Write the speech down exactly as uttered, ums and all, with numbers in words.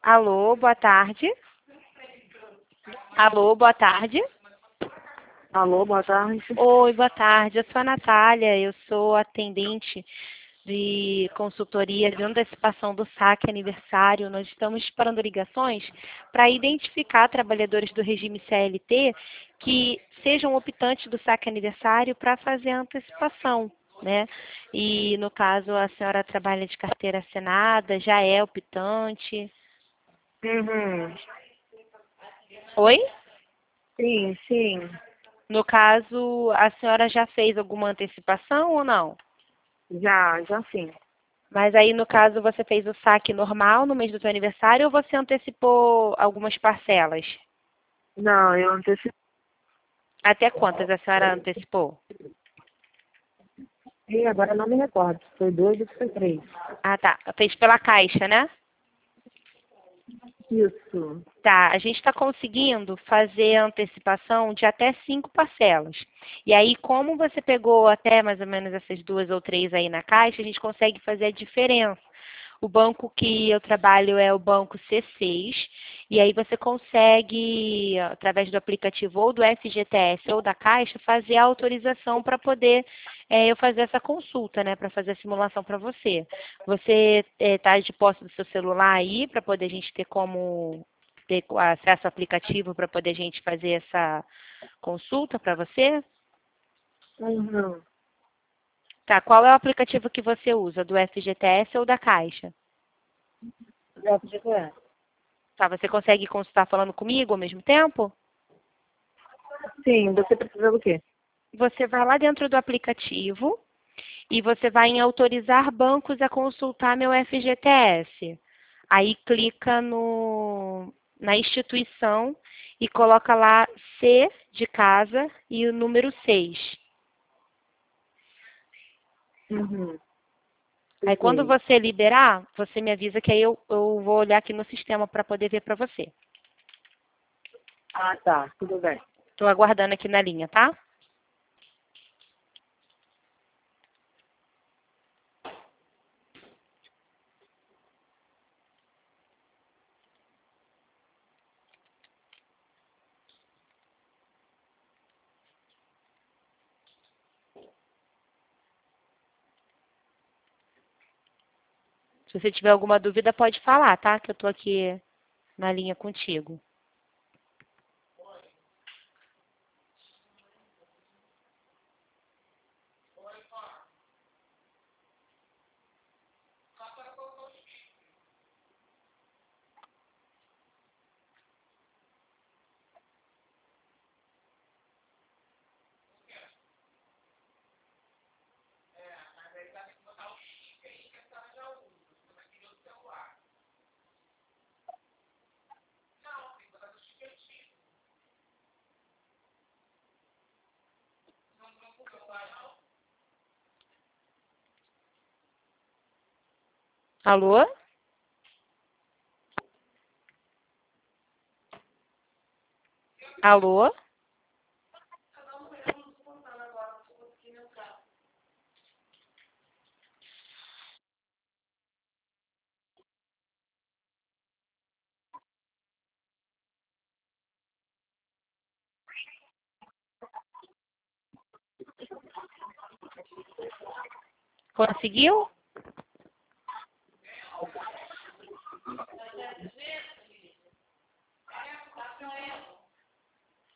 Alô, boa tarde. Alô, boa tarde. Alô, boa tarde. Oi, boa tarde. Eu sou a Natália, eu sou atendente de consultoria de antecipação do saque aniversário. Nós estamos disparando ligações para identificar trabalhadores do regime C L T que sejam optantes do saque aniversário para fazer a antecipação, né? E, no caso, a senhora trabalha de carteira assinada, já é optante. Uhum. Oi? Sim, sim. No caso, a senhora já fez alguma antecipação ou não? Já, já sim. Mas aí, no caso, você fez o saque normal no mês do seu aniversário ou você antecipou algumas parcelas? Não, eu antecipei. Até quantas a senhora antecipou? Agora não me recordo. Foi dois ou foi três? Ah, tá. Fez pela Caixa, né? Isso. Tá, a gente está conseguindo fazer a antecipação de até cinco parcelas. E aí, como você pegou até mais ou menos essas duas ou três aí na Caixa, a gente consegue fazer a diferença. O banco que eu trabalho é o banco C seis, e aí você consegue, através do aplicativo ou do F G T S ou da Caixa, fazer a autorização para poder é, eu fazer essa consulta, né, para fazer a simulação para você. Você está de posse do seu celular aí, para poder a gente ter como ter acesso ao aplicativo para poder a gente fazer essa consulta para você? Uhum. Tá, qual é o aplicativo que você usa, do F G T S ou da Caixa? Já podia ter. Tá, você consegue consultar falando comigo ao mesmo tempo? Sim, você precisa do quê? Você vai lá dentro do aplicativo e você vai em autorizar bancos a consultar meu F G T S. Aí clica no, na instituição e coloca lá C de casa e o número seis. Uhum. Aí quando Perfeito. você liberar, você me avisa que aí eu, eu vou olhar aqui no sistema para poder ver para você. Ah, tá. Tudo bem. Estou aguardando aqui na linha, tá? Se você tiver alguma dúvida, pode falar, tá? Que eu estou aqui na linha contigo. Alô? Alô? Conseguiu?